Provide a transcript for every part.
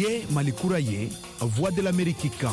Niye Malikura ye, Voix de l'Amérique kan.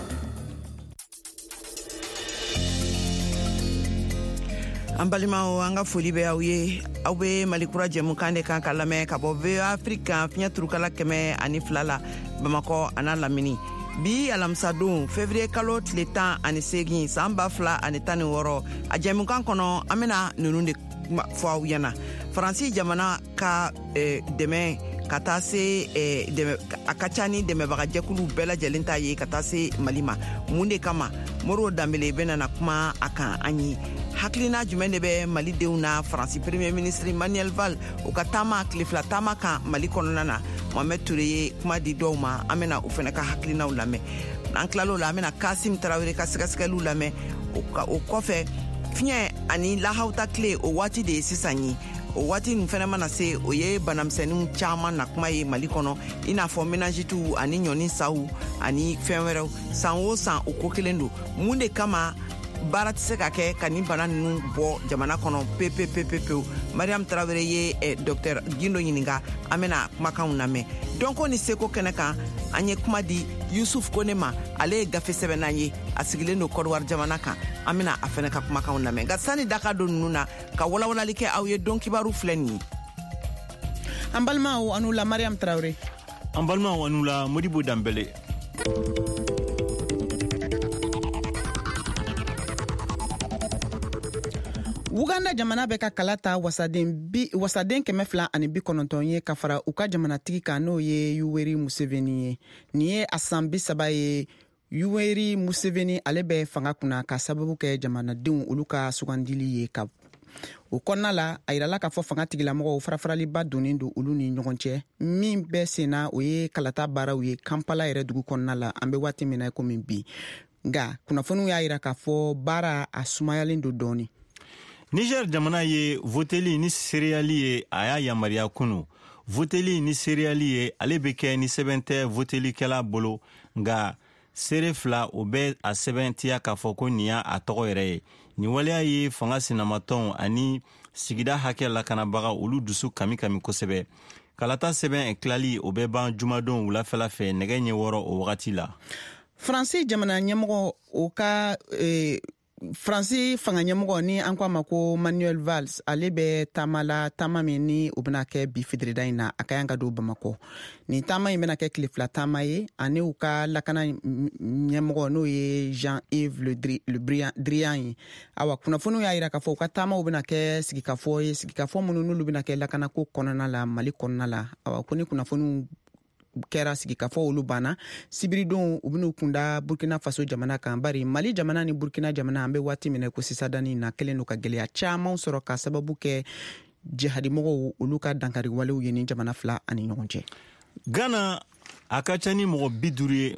An balimaw an ka foli bɛ aw ye aw be Malikura jɛmukan de kan ka lamɛn ka bɔ VOA Afrique kan fiɲɛ turukala 102 la Bamakɔ ana Lamini. Bi alamisa don février kalo tile 18 san 2016 a jɛmukan kɔnɔ an bena nunu de fɔ aw ɲɛna. Faransi jamana ka dɛmɛ ka taa se a ka ca ni dɛmɛbaga jɛkulu bɛɛ lajɛlen ta ye ka taa se Mali ma. Mun de kama Moro Dambele bena kuma a kan an ye. Hakilina jumɛn de bɛ Malidenw na Faransi Premier ministre Manuel Valls o ka taama tile fila taama kan Mali kɔnɔna na Mohamed Touré ye kuma di dɔw ma an bena o fɛnɛ ka hakilinaw lamɛn. An tilal'o la an bena Kasim Tarawele ka sɛgɛsɛgɛliw lamɛn. O kɔfɛ fiɲɛ ani lahawta tile o waati de ye sisan ye. O waati nin fɛnɛ mana se o ye banamisɛnninw caaman na kuma ye Mali kɔnɔ i n'a fɔ ménagitiw ani ɲɔni saw ani fɛn wɛrɛw san o san o ko kelen don. Mun de kama baara tɛ se ka kɛ ka nin bana ninnu bɔ jamana kɔnɔ pepepepepewu. Mariam Tarawele ye Dr Gindo ɲininka an bena kumakanw lamɛn. Dɔnko ni seko kɛnɛ kan an ye kuma di Yusuf Kone ma ale ye gafe sɛbɛnnan ye a sigilen don Côte d'Ivoire jamana kan an bena a fɛnɛ ka kumakanw lamɛn. Nka sani daka don ninnu na ka walawalali kɛ aw ye don kibaru filɛ nin ye. An balimaw anu la Mariam Tarawele. An balimaw anu la Modibo Dambele. Uganda jamana bɛ ka kala ta wasaden 290 ye ka fara u ka jamanatigi kan n'o ye Yoweri Museveni ye. Nin ye a san 30 ye Yoweri Museveni ale bɛ fanga kunna ka sababu kɛ jamanadenw olu ka sugandili ye ka o kɔnɔna la a yirala k'a fɔ fanga tigilamɔgɔw farafaraliba donnen don olu ni ɲɔgɔn cɛ min bɛɛ senna o ye kalata baaraw ye Kampala yɛrɛ dugu kɔnɔna la an bɛ waati min na komi bi nka kunnafoniw y'a yira k'a fɔ baara a sumayalen don dɔɔni. Niger jamana ye voteli ni seriali ye a y'a yamaruya kunu. Voteli ni seriali ye ale bɛ kɛ ni sɛbɛn tɛ votelikɛla bolo nka sere fila o bɛ a sɛbɛntiya k'a fɔ ko nin y'a tɔgɔ yɛrɛ ye. Nin waleya ye fanga sinamatɔnw ani sigida hakɛ lakanabaga olu dusu kami kosɛbɛ. Kalata sɛbɛn tilali o bɛ ban jumadon wulafɛla fɛ nɛgɛ ɲɛ 6 o wagati la. Faransi jamana ɲɛmɔgɔ o ka Faransi fanga ɲɛmɔgɔ ni an ko a ma ko Manuel Valls ale bɛ taama min ni o bɛna kɛ bi fitirida in na a ka yan ka don Bamakɔ. Nin taama in bɛna kɛ tile fila taama ye ani u ka lakana ɲɛmɔgɔ n'o ye Jean-Yves Le Drian ye. Awa kunnafoniw y'a yira k'a fɔ u ka taamaw bɛna kɛ sigikafɔ ye sigikafɔ minnu n'olu bɛna kɛ lakanako kɔnɔna la Mali kɔnɔna la. Awa ko ni kunnafoniw kɛra sigikafɔ olu banna sibiridon u bɛn'u kunda Burkina Faso jamana kan bari Mali jamana ni Burkina jamana an bɛ waati minɛ ko sisadani na kelen do ka gɛlɛya caman sɔrɔ ka sababu kɛ jihadimɔgɔw olu ka dankari walew ye ni jamana fila ani ɲɔgɔn cɛ. Ghana a ka ca ni mɔgɔ 50 ye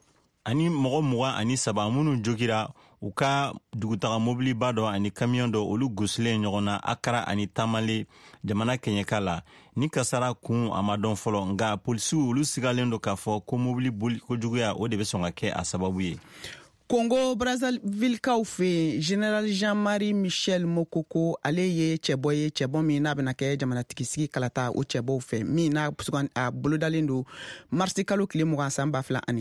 ani mɔgɔ 27 minnu jogira u ka dugutaga mobiliba dɔ ani kamiyon dɔ olu gosilen ɲɔgɔn na Akara ani Tamale jamana kɛɲɛka la ni kasara kun a ma dɔn fɔlɔ nka polisiw olu sigalen do k'a fɔ ko mobili boli kojuguya o de bɛ sɔn ka kɛ a sababu ye. Congo Brazzaville kaw fe General Jean-Marie Michel Mokoko ale ye cɛbɔ min n'a bɛna kɛ jamanatigi sigi kalata o cɛbɔw fɛ min n'a a bolodalen do marsi kalo tile 20 san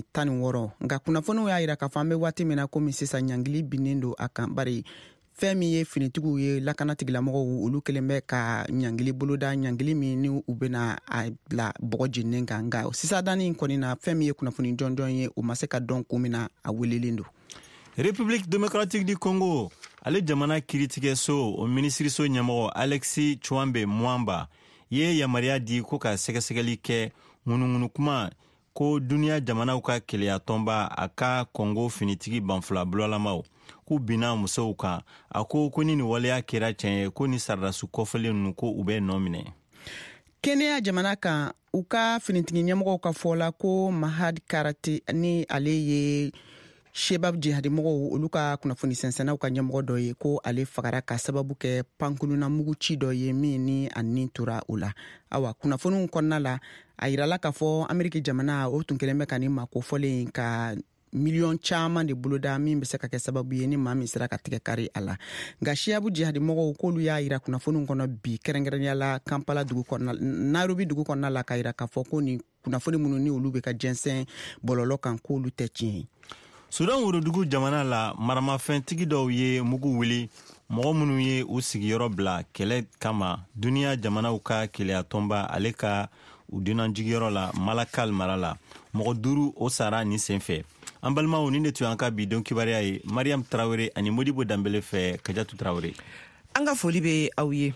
2016 nka kunnafoniw y'a yira k'a fɔ an bɛ waati min na komi sisan ɲangili binnen do a kan bari fɛn min ye finitigiw ye lakana tigilamɔgɔw olu kelen bɛ ka ɲangili boloda ɲangili min ni u bɛna a bila bɔgɔ jeninen kan nka sisadani in kɔni na fɛn min ye kunnafoni jɔnjɔn ye o ma se ka dɔn ko min na a welelen do. République démocratique du Congo ale jamana kiritigɛso o minisiriso ɲɛmɔgɔ Alexis Chouambe Mwamba ye yamaruya di ko ka sɛgɛsɛgɛli kɛ ŋunuŋunu kuma ko duniya jamanaw ka keleya tɔnba a ka Congo finitigi banfula bulalamaw k'u bina musow kan a ko ni nin waleya kɛra tiɲɛ ye ko ni saradasu kɔfɛlen ninnu ko u bɛ nɔ minɛ. Kenya jamana kan u ka finitigi ɲɛmɔgɔw ka fɔla ko Mahad Karate ni ale ye Shebab jihadimɔgɔw olu ka kunnafoni sɛnsɛnnaw ka ɲɛmɔgɔ dɔ ye ko ale fagara ka sababu kɛ pankuluna mugu ci dɔ ye min ni a nin tora o la. Awa kunnafoniw kɔnɔna la a yirala k'a fɔ Ameriki jamana o tun kelen bɛ ka nin makofɔlen ka miliyɔn caman de boloda min bɛ se ka kɛ sababu ye ni maa min sera ka tigɛ kari a la. Nka Shiabu jihadimɔgɔw k'olu y'a yira kunnafoniw kɔnɔ bi kɛrɛnkɛrɛnnenya la Kampala dugu kɔnɔna Nairobi dugu kɔnɔna la ka yira k'a fɔ ko nin kunnafoni minnu ni olu bɛ ka jɛnsɛn bɔlɔlɔ kan k'olu tɛ tiɲɛ ye. Sudan worodugu jamana la maramafɛntigi dɔw ye mugu wuli mɔgɔ minnu ye u sigiyɔrɔ bila kɛlɛ kama duniya jamanaw ka keleya tɔnba ale ka u dunanjigiyɔrɔ la Malakal mara la mɔgɔ 5 o sara ni senfɛ. An balimaw nin de tun an ka bi don kibariya ye Mariam Traoré ani Modibo Dambele fɛ Kajatu Traoré. An ka foli bɛ aw ye.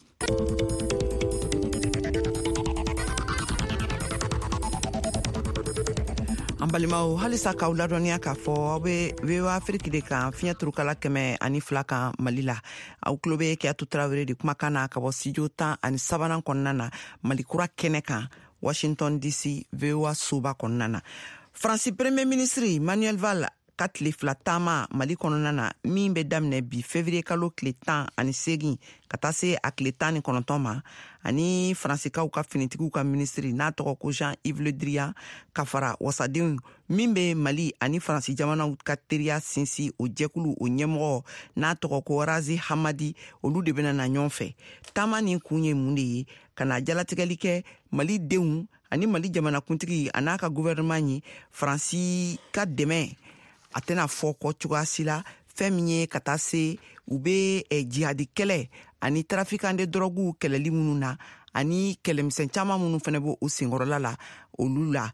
An balimaw halisa k'aw ladɔniya k'a fɔ aw bɛ VOA Afrique de kan fiɲɛ turukala 102 kan Mali la. Aw tulo bɛ Kajatu Traoré de kumakan na ka bɔ studio 13 kɔnɔna na Mali kura kɛnɛ kan Washington DC VOA soba kɔnɔna na. France Premier Ministre Manuel Valls ka tile 2 taama Mali kɔnɔna na min bɛ daminɛ bi février kalo tile 18 ka taa se a tile 19 ma ani Fransikaw ka finitigiw ka ministre n'a tɔgɔ ko Jean-Yves Le Drian ka fara wasadenw min bɛ Mali ani Fransi jamanaw ka teriya sinsin o jɛkulu o ɲɛmɔgɔ n'a tɔgɔ ko Razi Hamadi olu de bɛna na ɲɔgɔn fɛ. Taama nin kun ye mun de ye ka na jalatigɛli kɛ Mali denw ani Mali jamanakuntigi a n'a ka gouvernement ye Fransi ka dɛmɛ a tɛna fɔ kɔ cogoya si la fɛn min ye ka taa se u bɛ jihadi kɛlɛ ani trafiquant de drogue kɛlɛli minnu na ani kɛlɛmisɛn caman minnu fana bɛ o senkɔrɔla la olu la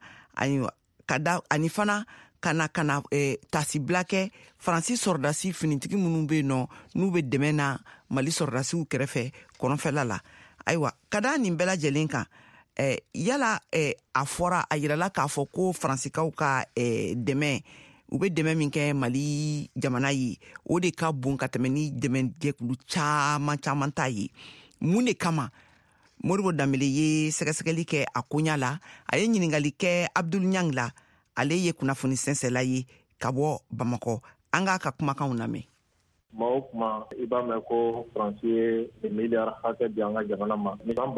ani fana kana tasibila kɛ Faransi sɔrɔdasi finitigi minnu bɛ yen nɔ n'u bɛ dɛmɛ na Mali sɔrɔdasiw kɛrɛfɛ kɔnɔfɛla la. Ayiwa ka da nin bɛɛ lajɛlen kan yala a fɔra a yirala k'a fɔ ko Fransikaw ka dɛmɛ u bɛ dɛmɛ min kɛ Mali jamana ye o de ka bon ka tɛmɛ ni dɛmɛ jɛkulu caman ta ye. Mun de kama Modibo Dambele ye sɛgɛsɛgɛli kɛ a koɲa la a ye ɲininkali kɛ Abdul Nyang la ale ye kunnafoni sɛnsɛla ye ka bɔ Bamakɔ. An k'a ka kumakanw lamɛn. Kuma o kuma i b'a mɛn ko Faransi ye miliyari hakɛ di an ka jamana ma. San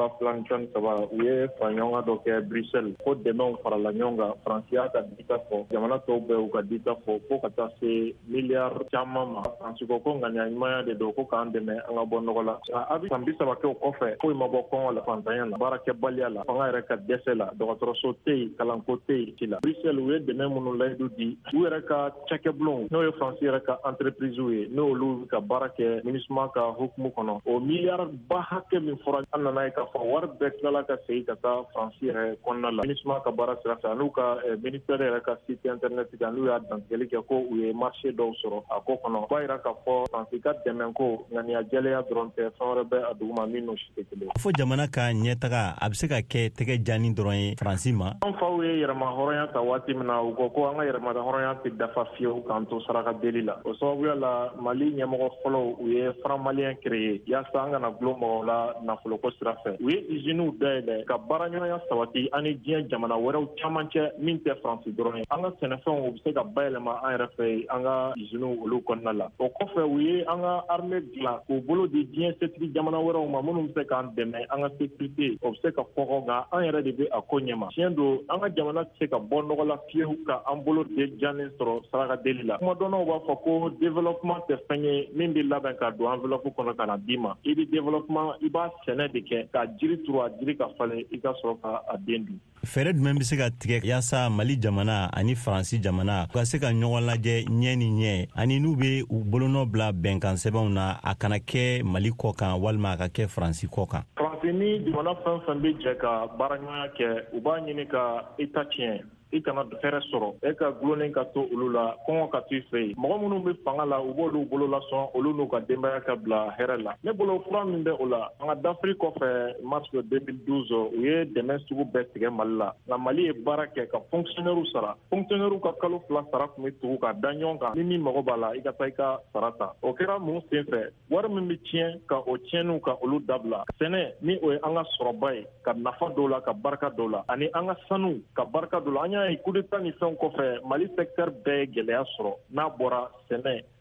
2013 u ye faraɲɔgɔnkan dɔ kɛ Bruxelles ko dɛmɛw farala ɲɔgɔn kan. Faransi y'a ka dita fɔ, jamana tɔw bɛɛ y'u ka dita fɔ fo ka taa se miliyari caman ma. Faransi ko ŋaniya ɲumanya de don ko k'an dɛmɛ an ka bɔ nɔgɔ la. A bɛ san 30 kɛ o kɔfɛ foyi ma bɔ kɔngɔ la, fantanya la, baarakɛbaliya la, fanga yɛrɛ ka dɛsɛ la, dɔgɔtɔrɔso tɛ yen, kalanko tɛ yen ci la. Bruxelles u ye dɛmɛ minnu layidu di u yɛrɛ ka cakɛbulon n'o ye Faransi yɛrɛ ka entreprise ye n'olu ka baara kɛ MINUSMA ka hukumu kɔnɔ. O miliyari ba hakɛ min fɔra an nana ye k'a fɔ wari bɛɛ tilala ka segin ka taa Faransi yɛrɛ kɔnɔna la. MINUSMA ka baara sira fɛ n'u ka ministère yɛrɛ ka site internet kan n'u y'a dantigɛli kɛ ko u ye marché dɔw sɔrɔ a ko kɔnɔ. B'a yira k'a fɔ Faransi ka dɛmɛ ko ŋaniya jɛlenya dɔrɔn tɛ fɛn wɛrɛ bɛ a duguma min n'o si tɛ kelen. Fo jamana ka ɲɛtaga a bɛ se ka kɛ tɛgɛ janni dɔrɔn ye Faransi ma. An faw ye yɛrɛma hɔrɔnya ta waati min na u ko an ka yɛrɛma hɔrɔnya tɛ dafa fiyewu k'an to saraka deli la. O sababuya la Mali ɲɛmɔgɔ fɔlɔ u ye franc malien créé yaasa an kana gulon mɔgɔw la nafoloko sira fɛ. U ye usines dayɛlɛ ka baaraɲɔgɔnya sabati an ni diɲɛ jamana wɛrɛw caman cɛ min tɛ Faransi dɔrɔn ye. An ka sɛnɛfɛnw u bɛ se ka bayɛlɛma an yɛrɛ fɛ an ka usines olu kɔnɔna la. O kɔfɛ u ye an ka armée dilan k'u bolo di diɲɛ setigi jamana wɛrɛw ma minnu bɛ se k'an dɛmɛ an ka sécurité o bɛ se ka kɔkɔ nka an yɛrɛ de bɛ a ko ɲɛma. Tiɲɛ don an ka jamana tɛ se ka bɔ nɔgɔ la fiyewu ka an bolo de jannen sɔrɔ saraka deli la. Kumadɔnnaw b'a fɔ ko développement tɛ fɛn ye min bɛ labɛn ka don enveloppe kɔnɔ ka na d'i ma. I bɛ développement i b'a sɛnɛ de kɛ ka jiri turu a jiri ka falen i ka sɔrɔ ka a den dun. Fɛɛrɛ jumɛn bɛ se ka tigɛ yaasa Mali jamana ani Faransi jamana u ka se ka ɲɔgɔn lajɛ ɲɛ ni ɲɛ ani n'u bɛ u bolonɔ bila bɛnkan sɛbɛnw na a kana kɛ Mali kɔ kan walima a ka kɛ Faransi kɔ kan. Faransi ni jamana fɛn fɛn bɛ jɛ ka baaraɲɔgɔnya kɛ u b'a ɲini ka État tiɲɛ. I kana fɛrɛ sɔrɔ e ka gulonnen ka to olu la kɔngɔ ka to i fɛ yen. Mɔgɔ minnu bɛ fanga la u b'olu bolo lasɔn olu n'u ka denbaya ka bila hɛrɛ la. Ne bolo fura min bɛ o la an ka dafiri kɔfɛ mars 2012 u ye dɛmɛ sugu bɛɛ tigɛ Mali la. Nka Mali ye baara kɛ ka fonctionnaire sara. Fonctionnaire ka kalo 2 sara tun bɛ tugu ka da ɲɔgɔn kan ni min mago b'a la i ka taa i ka sara ta. O kɛra mun sen fɛ wari min bɛ tiɲɛ ka o tiɲɛniw ka olu dabila. Sɛnɛ ni o ye an ka sɔrɔba ye ka nafa dɔw la ka barika dɔw la ani an ka sanu ka barika dɔw la. An y'a ye coup d'état ni fɛn kɔfɛ Mali secteur bɛɛ ye gɛlɛya sɔrɔ n'a bɔra sɛnɛ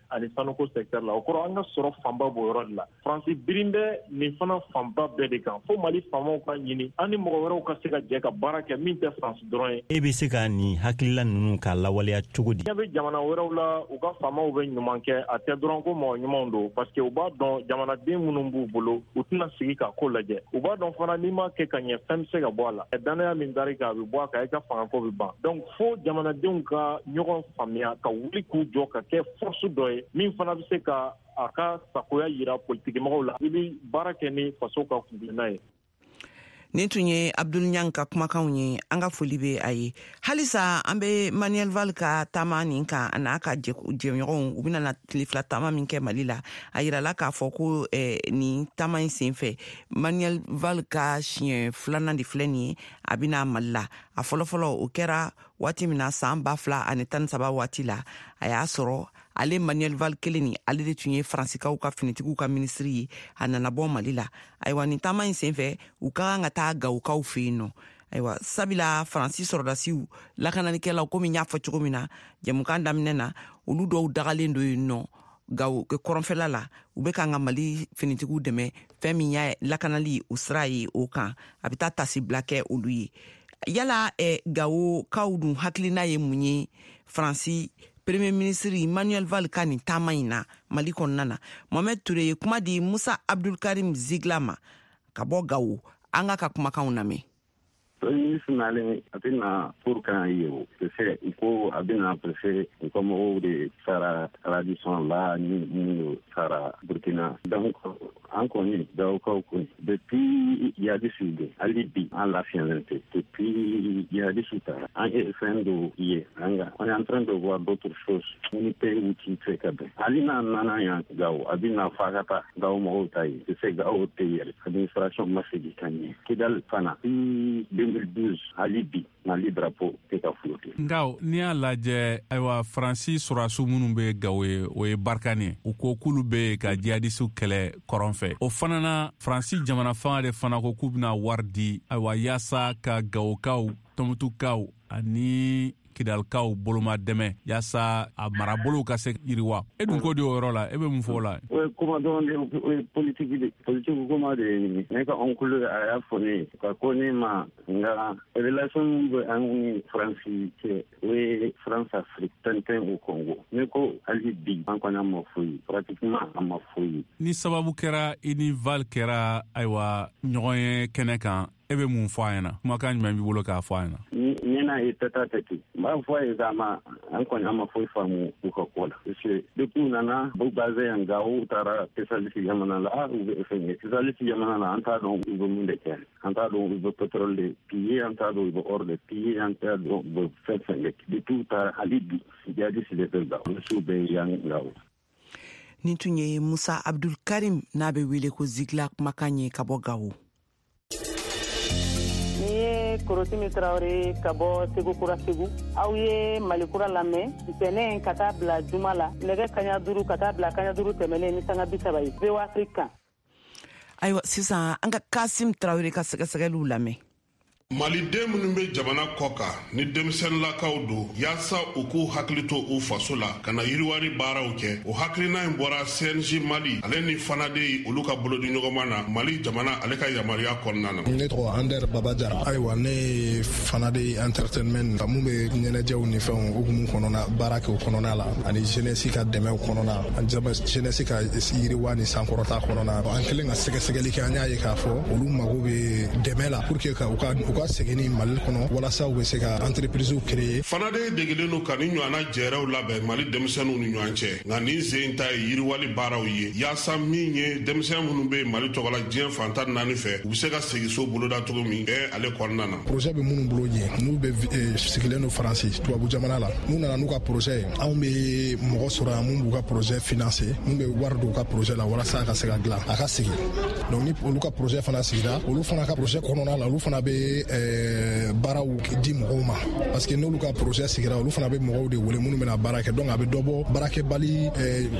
ani sanuko secteur la o kɔrɔ an ka sɔrɔ fanba b'o yɔrɔ de la faransi birin bɛ nin fana fanba bɛɛ de kan fo mali faamaw ka ɲini an ni mɔgɔ wɛrɛw ka se ka jɛ ka baara kɛ min tɛ faransi dɔrɔn ye. E bɛ se ka nin hakilila ninnu k'a lawaleya cogo di? ɲɛ bɛ jamana wɛrɛw la u ka faamaw bɛ ɲuman kɛ a tɛ dɔrɔn ko mɔgɔ ɲumanw don parce que u b'a dɔn jamanaden minnu b'u bolo u tɛna sigi ka ko lajɛ u b'a dɔn fana n'i ma kɛ ka ɲɛ fɛn bɛ se ka bɔ a la danaya min dar'i kan a bɛ bɔ a kan i ka fangako bɛ ban donc fo jamanadenw ka ɲɔgɔn faamuya ka wuli k'u jɔ ka kɛ force dɔ ye min fana bɛ se ka a ka sagoya yira politikimɔgɔw la i bɛ baara kɛ ni faso ka kungilenna ye. Nin tun ye Abdul Nyang ka kumakanw ye an ka foli bɛ a ye halisa an bɛ Manuel Valls ka taama nin kan a n'a ka jɛɲɔgɔnw u bɛna tile fila taama min kɛ Mali la a yirala k'a fɔ ko nin taama in senfɛ Manuel Valls ka siɲɛ filanan de filɛ nin ye a bɛna Mali la a fɔlɔfɔlɔ o kɛra waati min na san 2013 waati la a y'a sɔrɔ ale Manuel Valls kelen ni ale de tun ye Faransikaw ka finitigiw ka minisiri ye a nana bɔ Mali la ayiwa nin taama in senfɛ u ka kan ka taa Gawukaw fɛ yen nɔ ayiwa sabila Faransi sɔrɔdasiw lakananikɛlaw komi n y'a fɔ cogo min na jɛmukan daminɛ na olu dɔw dagalen do yen nɔ Gawo kɔrɔnfɛla la u bɛ kan ka Mali finitigiw dɛmɛ fɛn min y'a lakanali o sira ye o kan a bɛ taa tasibila kɛ olu ye yala Gawukaw dun hakilina ye mun ye Faransi Premier ministre Manuel Valls ka nin taama in na Mali kɔnɔna na Mohamed Touré ye kuma di Musa Abdul Karim Zigla ma ka bɔ Gawo an ka kumakanw lamɛn. Ministre nalen a bɛna pour kan ye o c'est ko a bɛna préfet ko mɔgɔw de sara tradition la ni minnu sara Burkina donc an kɔni Gawukaw kɔni depuis yadisi de hali bi an lafiyalen tɛ depuis yadisi ta an ye fɛn dɔ ye on est en train de voir d'autres choses ni pays où qui fait ka bɛn hali n'a nana yan Gawo a bɛna fa ka taa Gawo mɔgɔw ta ye c'est Gawo tɛ yɛrɛ administration ma segin ka ɲɛ Kidal fana 2012 hali bi Mali drapeau tɛ ka flotter. Ngaw n'i y'a lajɛ ayiwa Faransi sɔrɔdasiw minnu bɛ Gawo ye o ye barikani ye u ko k'olu bɛ ka jihadisiw kɛlɛ kɔrɔn fɛ o fana na Faransi jamana fanga de fana ko k'u bɛna wari di ayiwa yaasa ka Gawukaw Tɔnbukutukaw ani Kidalikaw boloma dɛmɛ yaasa a marabolow ka se yiriwa e dun ko de o yɔrɔ la e bɛ mun fɔ o la? o ye kuma dɔrɔn de o ye politique kuma de ye ne ka oncle a y'a fɔ ne ka ko ne ma nka relation bɛ an ni Faransi cɛ o ye France Afrique tɛntɛn o Congo ne ko hali bi an kɔni an ma foyi pratiquement an ma foyi. Ni sababu kɛra i ni Valls kɛra ayiwa ɲɔgɔn ye kɛnɛ kan e bɛ mun fɔ a ɲɛna kumakan jumɛn b'i bolo k'a fɔ a ɲɛna? ne n'a ye tɛta tɛti n b'a fɔ a ye k'a ma an kɔni an ma foyi faamu u ka ko la parce que depuis u nana u basé yan Gawo u taara spécialiste jamana la u bɛ fɛn kɛ spécialiste jamana la an t'a dɔn u bɛ mun de kɛ an t'a dɔn u bɛ pétrole de piller an t'a dɔn u bɛ or de piller an t'a dɔn u bɛ fɛn fɛn kɛ depuis u taara hali bi jihadiste de bɛ Gawo olu bɛ yan Gawo. Nin tun ye Musa Abdul Karim n'a bɛ wele ko Zigla kumakan ye ka bɔ Gawo. Korosimi Traoré ka bɔ Segu Kura Segu aw ye Mali kura lamɛn ntɛnɛn ka taa bila juma la nɛgɛ kaɲa 5 ka taa bila kaɲa 5 tɛmɛlen ni sanga 30 ye VOA Afrique. Ayiwa sisan an ka Kasim Traoré ka sɛgɛsɛgɛliw lamɛn. Maliden minnu bɛ jamana kɔ kan ni denmisɛnninlakaw don yaasa u k'u hakili to u faso la ka na yiriwari baaraw kɛ o hakilina in bɔra CNJ Mali ale ni fana de olu ka bolodi ɲɔgɔnma na Mali jamana ale ka yamaruya kɔnɔna na. Ne tɔgɔ Ander Baba Jara ayiwa ne fana de entertainment ka mun bɛ ɲɛnajɛw ni fɛnw hukumu kɔnɔna baara kɛ o kɔnɔna la ani jeunesse ka dɛmɛw kɔnɔna ani jeunesse ka yiriwa ni sankɔrɔta kɔnɔna an kɛlen ka sɛgɛsɛgɛli kɛ an y'a ye k'a fɔ olu mago bɛ dɛmɛ la pour que ka u ka segin Mali kɔnɔ walasa u bɛ se ka entreprise créer. Fana de degelen don ka ni ɲɔgɔnna jɛɛrɛw labɛn Mali denmisɛnninw ni ɲɔgɔn cɛ nka nin sen ta ye yiriwali baaraw ye yaasa min ye denmisɛn minnu bɛ Mali tɔgɔ la diɲɛ fantan 4 fɛ u bɛ se ka segin so boloda cogo min bɛ ale kɔnɔna na. Projet bɛ minnu bolo ɲɛ n'u bɛ sigilen don Faransi tubabu jamana la n'u nana n'u ka projet ye anw bɛ mɔgɔ sɔrɔ yan mun b'u ka projet financer mun bɛ wari don u ka projet la walasa a ka se ka dilan a ka sigi donc ni olu ka projet fana sigira olu fana ka projet kɔnɔna la olu fana bɛ baaraw di mɔgɔw ma parce que n'olu ka projet sigira olu fana bɛ mɔgɔw de wele minnu bɛna baara kɛ donc a bɛ dɔ bɔ baarakɛbali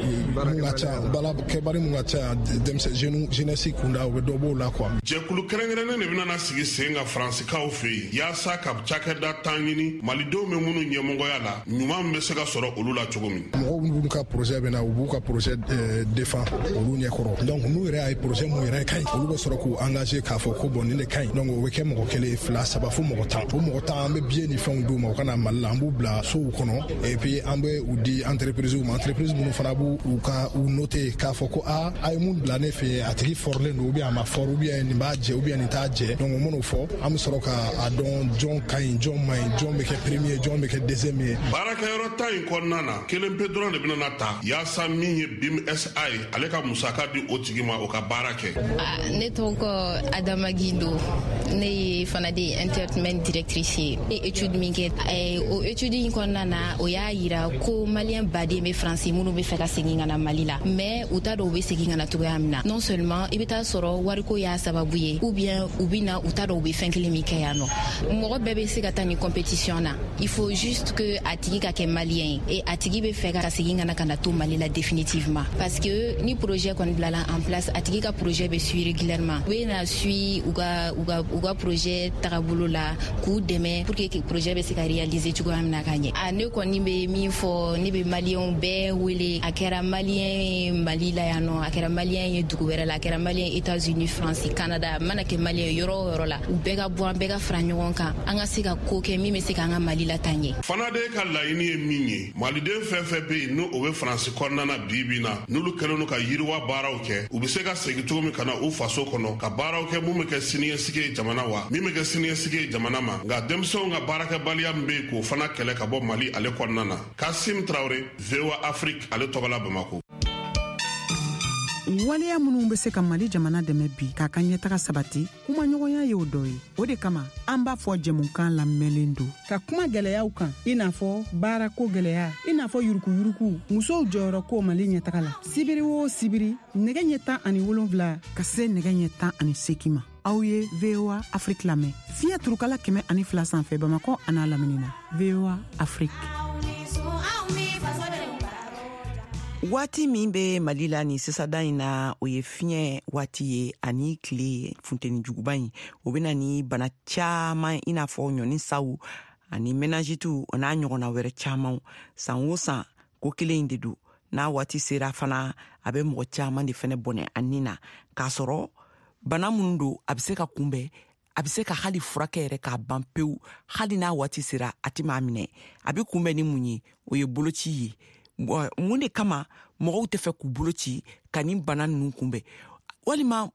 mun ka ca baarakɛbali mun ka ca jeunesse kunda o bɛ dɔ b'o la quoi. jɛkulu kɛrɛnkɛrɛnnen de bɛna sigi sen ka faransikaw fɛ yen yaasa ka cakɛda tan ɲini malidenw bɛ minnu ɲɛmɔgɔya la ɲuman bɛ se ka sɔrɔ olu la cogo min. mɔgɔw minnu ka projet bɛ na u b'u ka projet défend olu ɲɛkɔrɔ donc n'u yɛrɛ y'a ye projet mun yɛrɛ ka ɲi olu bɛ sɔrɔ k'u engagé k'a fɔ ko bon nin de ka ɲi donc o bɛ kɛ mɔgɔ kelen fila saba fo mɔgɔ tan o mɔgɔ tan an bɛ billet ni fɛnw d'u ma u ka na Mali la an b'u bila sow kɔnɔ et puis an bɛ u di entreprise ma entreprise minnu fana b'u noter k'a fɔ ko a ye mun bila ne fɛ yen a tigi fɔrilen don ou bien a ma fɔri ou bien nin b'a jɛ ou bien nin t'a jɛ donc o mana fɔ an bɛ sɔrɔ k'a dɔn jɔn ka ɲi jɔn ma ɲi jɔn bɛ kɛ premier jɔn bɛ kɛ deuxième ye. baarakɛyɔrɔ tan in kɔnɔna na kelen pe dɔrɔn de bɛna ta yaasa min ye BIM-SA ye ale ka musaka di o tigi ma o ka baara kɛ. ne tɔgɔ Adama Gindo ne ye fana de entertainment directrice ye étude min kɛ o étude in kɔnɔna na o y'a yira ko maliyɛn baden bɛ faransi minnu bɛ fɛ ka segin ka na Mali la mais u t'a dɔn u bɛ segin ka na cogoya min na non seulement i bɛ taa sɔrɔ wariko y'a sababu ye ou bien u bɛ na u t'a dɔn u bɛ fɛn kelen min kɛ yan nɔ mɔgɔ bɛɛ bɛ se ka taa ni compétition na il faut juste que a tigi ka kɛ maliyɛn ye et a tigi bɛ fɛ ka segin ka na to Mali la définitivement parce que ni projet kɔni bilala en place a tigi ka projet bɛ suivre régulièrement u bɛ na suivre u ka projet tagabolo la k'u dɛmɛ pour que projet bɛ se ka réaliser cogoya min na ka ɲɛ ne kɔni bɛ min fɔ ne bɛ maliyɛnw bɛɛ wele a kɛra maliyɛn ye Mali la yan nɔ a kɛra maliyɛn ye dugu wɛrɛ la a kɛra maliyɛn États-Unis France Canada a mana kɛ maliyɛn yɔrɔ o yɔrɔ la u bɛɛ ka bɔ an bɛɛ ka fara ɲɔgɔn kan an ka se ka ko kɛ min bɛ se k'an ka Mali la taa ɲɛ. fana de ka laɲini ye min ye maliden fɛn fɛn bɛ yen n'o bɛ faransi kɔnɔna na bi na n'olu kɛlen don ka yiriwa baaraw kɛ u bɛ se ka segin cogo min ka na u faso kɔnɔ ka baaraw kɛ mun bɛ kɛ siniɲɛsigi ye jamana wa min bɛ kɛ siniɲɛsigi ye jamana ma nka denmisɛnw ka baarakɛbaliya min bɛ yen k'o fana kɛlɛ ka bɔ Mali ale kɔnɔna na. Kasim Traoré VOA Afrique ale tɔgɔla Bamako. waleya minnu bɛ se ka Mali jamana dɛmɛ bi k'a ka ɲɛtaga sabati kuma ɲɔgɔnya ye o dɔ ye o de kama an b'a fɔ jɛmukan lamɛnlen don ka kuma gɛlɛyaw kan i n'a fɔ baarako gɛlɛya i n'a fɔ yurukuyuruku musow jɔyɔrɔ ko Mali ɲɛtaga la sibiri o sibiri nɛgɛ ɲɛ 17 ka se nɛgɛ ɲɛ 18 ma aw ye VOA Afrique lamɛn fiɲɛ turukala 102 sanfɛ Bamakɔ a n'a lamini na VOA Afrique. waati min bɛ Mali la ni sisada in na o ye fiɲɛ waati ye ani tile funteni juguba in o bɛna ni bana caman i n'a fɔ ɲɔni saw ani menajitu o n'a ɲɔgɔnna wɛrɛ caman san o san ko kelen in de don n'a waati sera fana a bɛ mɔgɔ caman de fɛnɛ bɔnɛ a nin na k'a sɔrɔ bana minnu don a bɛ se ka kunbɛn a bɛ se ka hali furakɛ yɛrɛ k'a ban pewu hali n'a waati sera a tɛ maa minɛ a bɛ kunbɛn ni mun ye o ye boloci ye mun de kama mɔgɔw tɛ fɛ k'u bolo ci ka nin bana ninnu kunbɛn walima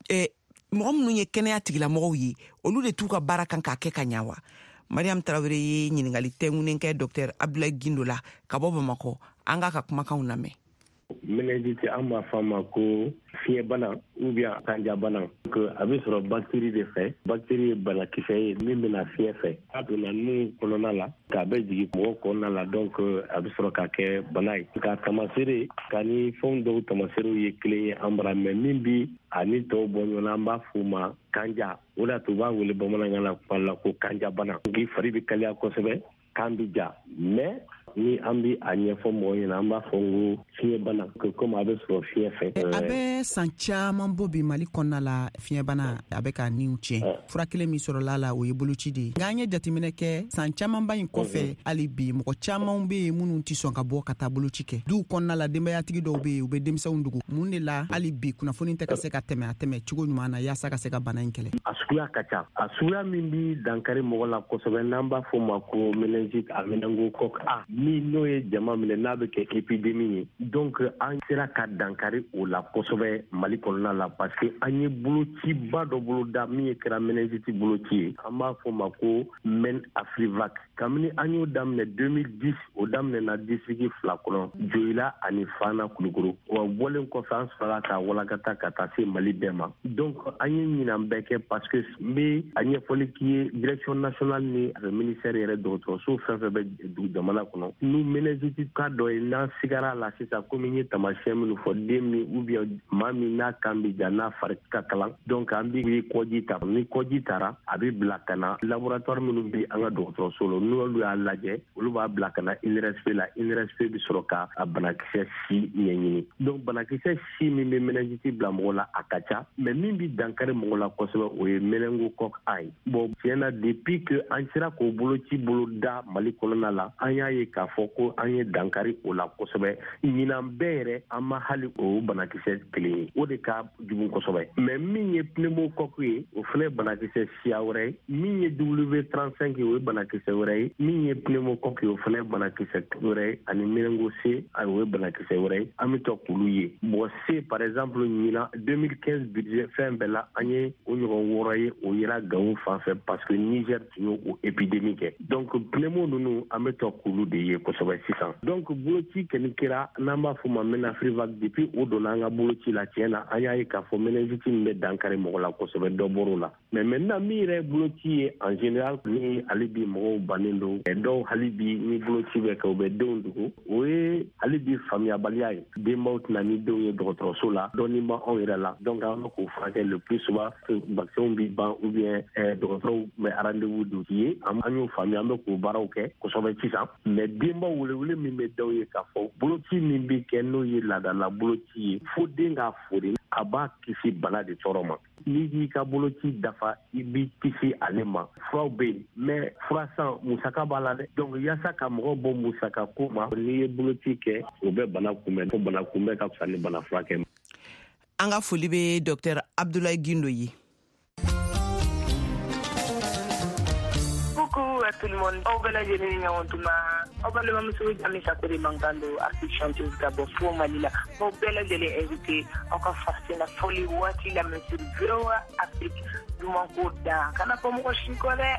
mɔgɔ minnu ye kɛnɛya tigilamɔgɔw ye olu de t'u ka baara kan k'a kɛ ka ɲa wa. Mariam Traoré ye ɲininkali tɛŋunen kɛ Dr Abdoulaye Gindo la ka bɔ Bamakɔ an ka kumakanw lamɛn. Meningite an b'a fɔ a ma ko fiɲɛbana ou bien kanjabana que a bɛ sɔrɔ bactérie de fɛ bactérie ye banakisɛ ye min bɛna fiɲɛ fɛ a donna nun kɔnɔna la k'a bɛ jigin mɔgɔ kɔnɔna la donc a bɛ sɔrɔ ka kɛ bana ye ka tamasere ka ni fɛn dɔw tamaserew ye kelen ye an bara mais min bi ani tɔw bɔ ɲɔgɔn na an b'a fɔ ma kanja o de to b'a wele bamanankan na kuma la ko kanjabana nki fari bɛ kaliya kosɛbɛ kan bi ja mais ni an bi a ɲɛfɔ mɔgɔ ɲɛna an b'a fɔ ko fiɲɛbana komi a bɛ sɔrɔ fiɲɛ fɛ. A bɛ san caman bɔ bi Mali kɔnɔna la fiɲɛbana a bɛ ka niw tiɲɛ fura kelen min sɔrɔla la o ye boloci de ye nka an ye jateminɛ kɛ san camanba in kɔfɛ hali bi mɔgɔ caman bɛ yen minnu tɛ sɔn ka bɔ ka taa boloci kɛ duw kɔnɔna la denbayatigi dɔw bɛ yen u bɛ denmisɛnw dogo mun de la hali bi kunnafoni tɛ ka se ka tɛmɛ a tɛmɛ cogo ɲuman na yaasa ka se ka bana in kɛlɛ. A suguya ka ca a suguya min bi dankari mɔgɔ la kosɛbɛ n'an b'a fɔ ma ko meningite a meningococque A ni n'o ye jama minɛ n'a bɛ kɛ épidémie ye donc an sera ka dankari o la kosɛbɛ Mali kɔnɔna la parce que an ye bolociba dɔ boloda min ye kɛra meningite boloci ye an b'a fɔ ma ko Men Afrivac kabini an y'o daminɛ 2010 o daminɛna district 2 kɔnɔ Joyila ani Fana Kulukoro wa bɔlen kɔfɛ an sɔrɔla ka walakata ka taa se Mali bɛɛ ma donc an ye ɲinan bɛɛ kɛ parce que n bɛ a ɲɛfɔli k'i ye direction nationale ni ministère yɛrɛ dɔgɔtɔrɔso fɛn fɛn bɛ jamana kɔnɔ sisan nu meningite ka dɔ ye n'an sigara la sisan komi n ye taamasiyɛn minnu fɔ den min ou bien maa min n'a kan bi ja n'a fari ka kalan donc an bi kɔji ta ni kɔji tara a bɛ bila ka na laboratoire minnu bɛ an ka dɔgɔtɔrɔso la n'olu y'a lajɛ olu b'a bila ka na INRSP la INRSP bɛ sɔrɔ ka a banakisɛ si ɲɛɲini donc banakisɛ si min bɛ meningite bila mɔgɔ la a ka ca mais min bɛ dankari mɔgɔ la kosɛbɛ o ye meningocoque A ye bon tiɲɛ na depuis que an sera k'o boloci bolo da Mali kɔnɔna la an y'a ye k'a fɔ ko an ye dankari o la kosɛbɛ ɲinan bɛɛ yɛrɛ an ma hali o banakisɛ kelen ye o de ka jugu kosɛbɛ mais min ye pneumocoque ye o fana ye banakisɛ siya wɛrɛ ye min ye W35 ye o ye banakisɛ wɛrɛ ye min ye pneumocoque ye o fana ye banakisɛ wɛrɛ ye ani meningo C o ye banakisɛ wɛrɛ ye an bɛ to k'olu ye bon C par exemple ɲinan 2015 budget fɛn bɛɛ la an ye o ɲɔgɔn 6 ye o yera Gawo fan fɛ parce que Niger tun ye o épidémie kɛ donc pneumo ninnu an bɛ to k'olu de ye kosɛbɛ sisan donc boloci kɛli kɛra n'an b'a fɔ ma Menafrivac depuis o donna an ka boloci la tiɲɛ na an y'a ye k'a fɔ meningite min bɛ dankari mɔgɔ la kosɛbɛ dɔ bɔr'o la mais maintenant min yɛrɛ boloci ye en général ni hali bi mɔgɔw bannen don dɔw hali bi ni boloci bɛ kɛ u bɛ denw dogo o ye hali bi faamuyabaliya ye denbaw tɛna ni denw ye dɔgɔtɔrɔso la dɔɔni ma anw yɛrɛ la donc an bɛ k'o furakɛ le plus souvent vaccin bi ban ou bien dɔgɔtɔrɔw bɛ rendez-vous d'u ye an y'o faamuya an bɛ k'o baaraw kɛ kosɛbɛ sisan mais denbaw welewele min bɛ daw ye k'a fɔ boloci min bɛ kɛ n'o ye laadala boloci ye fo den k'a fori a b'a kisi bana de tɔɔrɔ ma n'i y'i ka boloci dafa i b'i kisi ale ma furaw bɛ yen mais fura san musaka b'a la dɛ donc yaasa ka mɔgɔw bɔ musaka ko ma n'i ye boloci kɛ o bɛ bana kunbɛn fo bana kunbɛn ka fisa ni bana furakɛ ma. An ka foli bɛ Dr Abdoulaye Gindo ye. Coucou à tout le monde. Au bel ajeni nyawantuma. Au bel mamusu jami sakuri mangando artiste chanteuse Gabo Fou Malila. Au bel ajeni invité encore fascina folie wati la monsieur Groa Afrique du manko da. Kana ko mo shinkole.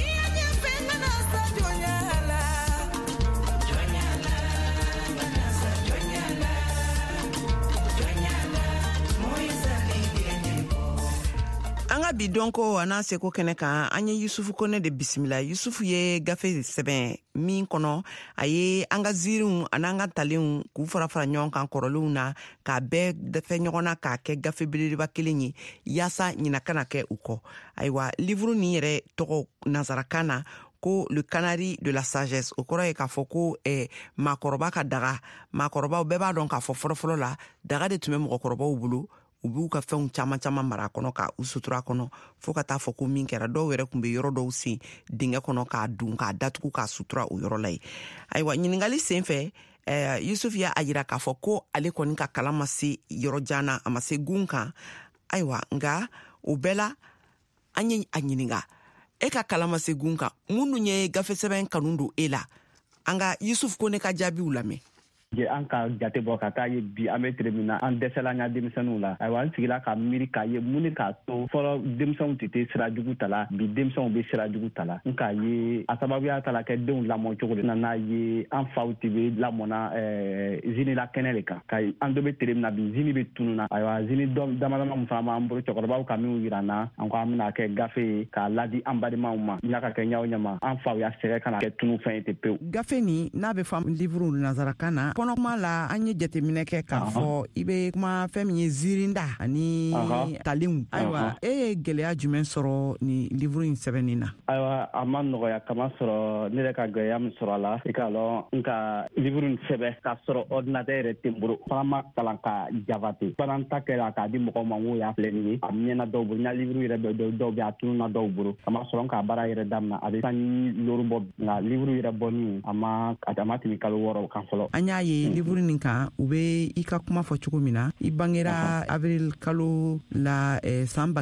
An ka bi dɔn ko a n'a seko kɛnɛ kan an ye Yusufu Kone de bisimila. Yusufu ye gafe sɛbɛn min kɔnɔ a ye an ka ziiriw an'an ka talenw k'u fara fara ɲɔgɔn kan kɔrɔlenw na k'a bɛɛ dɛfɛ ɲɔgɔn na k'a kɛ gafe belebeleba kelen ye yaasa ɲina kana kɛ u kɔ. Ayiwa livre nin yɛrɛ tɔgɔ nazarakan na ko le canari de la sagesse o kɔrɔ ye k'a fɔ ko maakɔrɔba ka daga maakɔrɔbaw bɛɛ b'a dɔn k'a fɔ fɔlɔfɔlɔ la daga de tun bɛ mɔgɔkɔrɔbaw bolo u b'u ka fɛnw caman caman mara kɔnɔ ka u sutura kɔnɔ fo ka taa fɔ ko min kɛra dɔw yɛrɛ kun bɛ yɔrɔ dɔw sen dingɛ kɔnɔ k'a dun k'a datugu k'a sutura o yɔrɔ la ye. Ayiwa ɲiningali sen fɛ Yusuf y'a yira k'a fɔ ko ale kɔni ka kalan ma se yɔrɔ janna a ma se gun kan. Ayiwa nka o bɛɛ la an ye a ɲininka e ka kalan ma se gun kan minnu ye gafe sɛbɛn kanu don e la an ka Yusuf Kone ka jaabiw lamɛn. An ka jate bɔ ka taa ye bi an bɛ tile min na an dɛsɛla an ka denmisɛnninw la ayiwa an sigila ka miiri k'a ye mun de k'a to fɔlɔ denmisɛnw tɛ sira jugu ta la bi denmisɛnw bɛ sira jugu ta la n k'a ye a sababuya ta la kɛ denw lamɔ cogo de n'a ye an faw tɛ bɛ lamɔna zini la kɛnɛ de kan ka an dɔ bɛ tile min na bi zini bɛ tunun na ayiwa zini dama dama min fana b'an bolo cɛkɔrɔbaw ka minnu yira n na an ko an bɛna kɛ gafe ye k'a ladi an balimaw ma n'a ka kɛ ɲaw ɲɛma an faw y'a sɛgɛ kana kɛ tunun fɛn ye ten pewu. Gafe nin n'a bɛ fɔ livre nazarakan na kɔnɔkuma la an ye jateminɛ kɛ k'a fɔ i bɛ kuma fɛn min ye ziirinda ani talenw ayiwa e ye gɛlɛya jumɛn sɔrɔ ni livre in sɛbɛnni na. Ayiwa a ma nɔgɔya kama sɔrɔ ne yɛrɛ ka gɛlɛya min sɔrɔ a la i k'a dɔn n ka livre in sɛbɛn k'a sɔrɔ ordinateur yɛrɛ tɛ n bolo fana ma kalan ka jabate fana n ta kɛra k'a di mɔgɔw ma n ko y'a filɛ nin ye a mɛnna dɔw bolo n ka livre yɛrɛ dɔw bɛ a tununna dɔw bolo kama sɔrɔ n k'a baara yɛrɛ daminɛ a bɛ sanji lori bɔ nka livre yɛrɛ bɔni a ma tɛmɛ kalo 6 kan fɔlɔ. An y'a ye livre nin kan u bɛ i ka kuma fɔ cogo min na i bangera avril kalo la san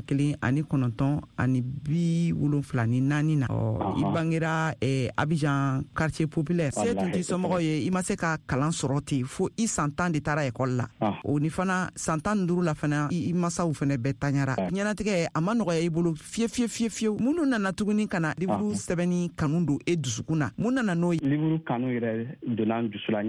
1974 na i bangera Abidjan quartier populaire se tun t'i somɔgɔw ye i ma se ka kalan sɔrɔ ten fo i san 10 de taara ekɔli la o ni fana san 15 la fana i masaw fana bɛɛ taɲara ɲɛnatigɛ a ma nɔgɔya i bolo fiyewu minnu nana tuguni ka na livre sɛbɛnni kanu don e dusukun na mun nana n'o ye. Livre kanu yɛrɛ donna n dusula ɲamma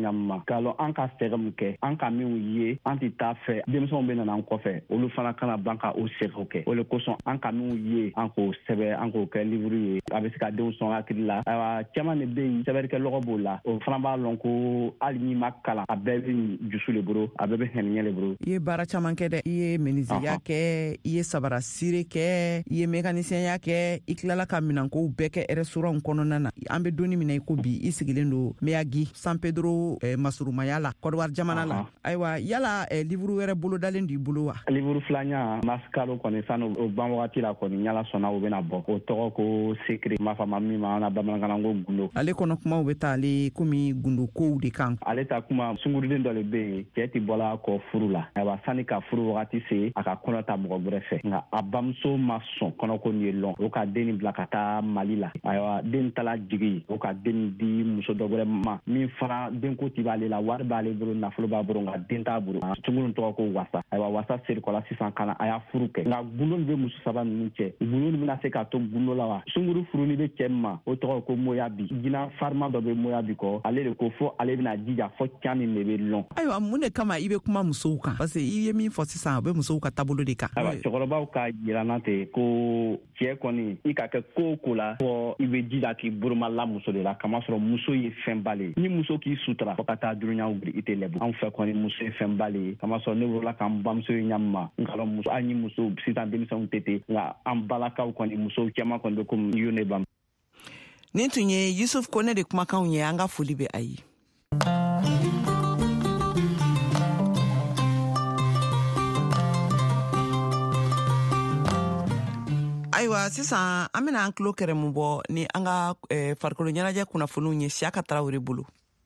kalon an ka sɛgɛ mun kɛ an ka minw ye an tɛ taa fɛ denmisɛnw bɛ nana an kɔfɛ olu fana kana ban ka o sɛgɛw kɛ o le kosɔn an ka minw ye an k'o sɛbɛ an k'o kɛ livre ye a bɛ se ka denw sɔn hakili la ayiwa caman de bɛ yen sɛbɛrikɛ lɔgɔ b'o la o fana b'a lɔn ko hali n'i ma kalan a bɛɛ bɛ jusu le bolo a bɛɛ bɛ hɛnɛɲɛ le bolo. I ye baara caman kɛ dɛ i ye menisiya kɛ i ye sabara sire kɛ i ye mécanicien kɛ i tilala ka minankow bɛɛ kɛ restaurant kɔnɔna na an bɛ donni minɛ i ko bi i sigilen don Meyagi San Pedro Masurumaya la Côte d'Ivoire jamana la ayiwa yala livre wɛrɛ bolodalen d'i bolo wa? Livre filanan maskalo kɔni sani o ban wagati la kɔni yala sɔnna o bɛna bɔ o tɔgɔ ko secret m'a fama min ma an na bamanankan ko gundo. Ale kɔnɔ kumaw bɛ taa ale komi gundo kow de kan. Ale ta kuma sunguruden dɔ le bɛ yen cɛ tɛ bɔla kɔ furu la ayiwa sani ka furu wagati se a ka kɔnɔ ta mɔgɔ wɛrɛ fɛ nka a bamuso ma sɔn kɔnɔko nin ye lɔn o ka den bila ka taa Mali la ayiwa den tala jigi o ka den di muso dɔ wɛrɛ ma min fana denko ti b'ale la wari b'ale bolo nafolo b'a bolo nka den t'a bolo sunguru tɔgɔ ko wasa ayiwa wasa serikɔla sisan kana a y'a furu kɛ nka gundo bɛ muso saba ninnu cɛ gundo bɛna se ka to gundo la wa sunguru furuni bɛ cɛ ma o tɔgɔ ko Moyabi jina farima dɔ bɛ Moyabi kɔ ale de ko fɔ ale bɛna jija fɔ can min de bɛ lɔn. Ayiwa mun de kama i bɛ kuma musow kan parce que i ye min fɔ sisan o bɛ musow ka taabolo de kan. Ayiwa cɛkɔrɔbaw ka yirana ten ko cɛ kɔni i ka kɛ ko o ko la fɔ i bɛ jija k'i boromala muso de la kamasɔrɔ muso ye fɛn bale ni muso k'i sutura fɔ ka taa dunuya wuli i tɛ lɛbu anw fɛ kɔni muso ye fɛn bale ye kamasɔrɔ ne wolola k'an bamuso ye ɲamma nkalon muso an ye muso sisan denmisɛnw tɛ ten nka an balakaw kɔni musow caman kɔni bɛ komi yo ne bam. Nin tun ye Yusuf Kone de kumakanw ye an ka foli bɛ a ye. Ayiwa sisan an bɛna an tulo kɛrɛmu bɔ ni an ka farikolo ɲɛnajɛ kunnafoniw ye Siyaka Tarawele bolo.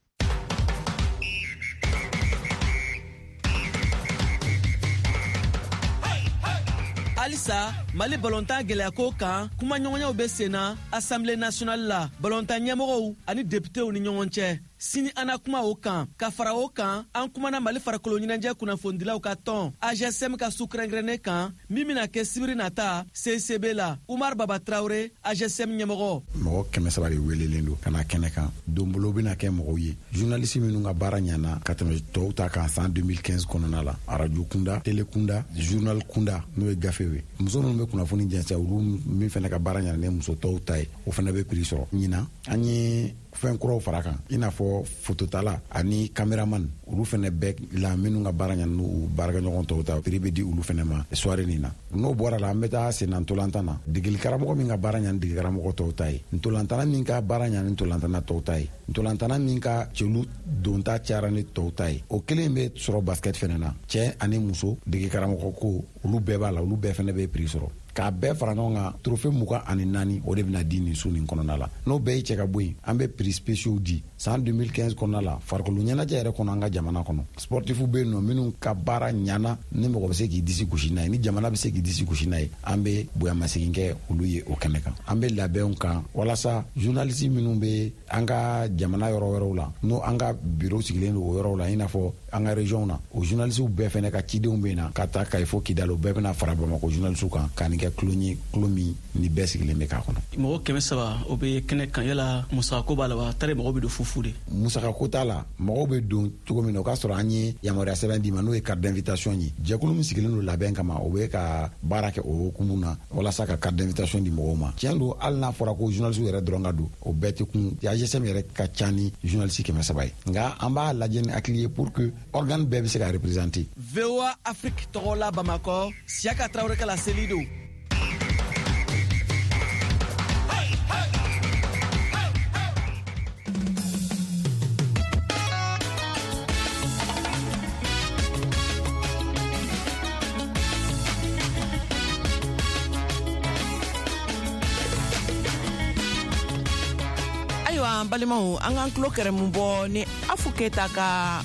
Alisa Mali balontan gɛlɛya ko kan kuma ɲɔgɔnyaw bɛ senna Assemblée nationale la balontan ɲɛmɔgɔw ani députéw ni ɲɔgɔn cɛ sini ana kuma o kan ka fara o kan an kumana Mali farikolo ɲɛnajɛ kunnafonidilaw ka tɔn AGSM ka sukɛrɛnkɛrɛnnen kan min bɛna kɛ sibiri nata CCB la Umar Baba Traoré AGSM ɲɛmɔgɔ. Mɔgɔ 300 de welelen don ka na kɛnɛ kan don bolo bɛna kɛ mɔgɔw ye journaliste minnu ka baara ɲana ka tɛmɛ tɔw ta kan san 2015 kɔnɔna la radio kunda télé kunda journal kunda n'o ye gafew ye muso minnu bɛ kunnafoni jɛnsɛn olu min fɛnɛ ka baara ɲana ne muso tɔw ta ye o fɛnɛ bɛ prix sɔrɔ ɲina an ye fɛn kuraw fara kan i n'a fɔ phototala ani cameraman olu fɛnɛ bɛɛ la minnu ka baara ɲana n'u baarakɛɲɔgɔn tɔw ta prix bɛ di olu fɛnɛ ma soirée nin na n'o bɔra la an bɛ taa sen na ntolantan na degeli karamɔgɔ min ka baara ɲana degeli karamɔgɔ tɔw ta ye ntolantana min ka baara ɲana ntolantana tɔw ta ye ntolantana min ka celu donta cayara ni tɔw ta ye o kelen bɛ sɔrɔ basket fɛnɛ na cɛ ani muso degeli karamɔgɔ ko olu bɛɛ b'a la olu bɛɛ fɛnɛ bɛ prix sɔrɔ k'a bɛɛ fara ɲɔgɔn kan trophée 24 o de bɛna di nin su nin kɔnɔna la n'o bɛɛ ye cɛ ka bɔ yen an bɛ prix spéciaux di san 2015 kɔnɔna la farikolo ɲɛnajɛ yɛrɛ kɔnɔ an ka jamana kɔnɔ sportifu bɛ yen nɔ minnu ka baara ɲana ni mɔgɔ bɛ se k'i disi gosi n'a ye ni jamana bɛ se k'i disi gosi n'a ye an bɛ bonyamasegin kɛ olu ye o kɛnɛ kan an bɛ labɛnw kan walasa journaliste minnu bɛ an ka jamana yɔrɔ wɛrɛw la n'o an ka bureau sigilen don o yɔrɔw la i n'a fɔ an ka région na o journalistes bɛɛ fɛnɛ ka cidenw bɛ na ka taa Kayi fo Kidali o bɛɛ bɛna fara Bamakɔ journalistes kan ka nin kɛ kulo min ni bɛɛ sigilen bɛ k'a kɔnɔ. Mɔgɔ 300 o bɛ kɛnɛ kan yala musakako b'a la wa tari mɔgɔw bɛ don fufu de. Musakako t'a la mɔgɔw bɛ don cogo min na o k'a sɔrɔ an ye yamaruya sɛbɛn d'i ma n'o ye carte d'invitation ye jɛkulu min sigilen don labɛn kama o bɛ ka baara kɛ o hukumu na walasa ka carte d'invitation di mɔgɔw ma tiɲɛ don hali n'a fɔra ko journalistes yɛrɛ dɔrɔn ka don o bɛɛ tɛ kun AGSM yɛrɛ ka ca ni journaliste 300 ye nka an b'a lajɛ ni hakili ye pour que organe bɛɛ bɛ se ka représenter. VOA Afrique tɔgɔ la Bamakɔ Siyaka Tarawele ka la seli don. Ayiwa balimaw an k'an tulo kɛrɛmu bɔ ni Afu Keyita ka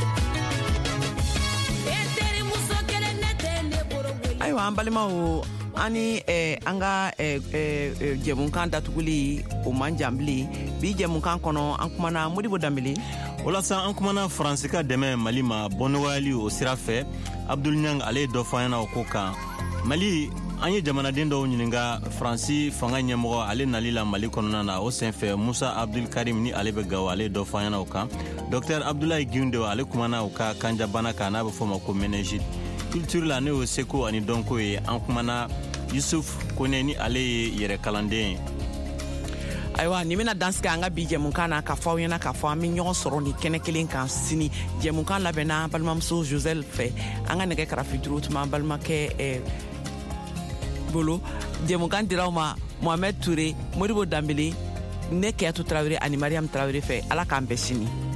ayiwa an balimaw ani an ka jɛmukan datuguli o man jan bilen bi jɛmukan kɔnɔ an kumana Modibo Dambele walasa an kumana Faransi ka dɛmɛ Mali ma bɔnɔgɔyali o sira fɛ Abdul Niang ale ye dɔ fɔ an ɲɛna o ko kan. Mali an ye jamanaden dɔw ɲininka Faransi fanga ɲɛmɔgɔ ale nali la Mali kɔnɔna na o senfɛ Musa Abdul Karim ni ale bɛ Gawo ale ye dɔ fɔ an ɲɛna o kan. Dr Abdoulaye Guindo ale kumana o ka kanjabana kan n'a bɛ fɔ ma ko meningite. Culture la ne y'o seko ani dɔnko ye an kumana Yusuf Kone ni ale ye yɛrɛ kalanden ye. Ayiwa ni bena dansigi an ka bi jɛmukan na k'a fɔ aw ɲɛna k'a fɔ an bɛ ɲɔgɔn sɔrɔ ni kɛnɛ kelen kan sini. Jɛmukan labɛnna balimamuso Joselle fɛ an ka nɛgɛ karafi juru tuma an balimakɛ bolo. Jɛmukan diraw ma Mohamed Touré, Modibo Dambele, ne Keyatu Tarawele ani Mariam Tarawele fɛ. Ala k'an bɛn sini.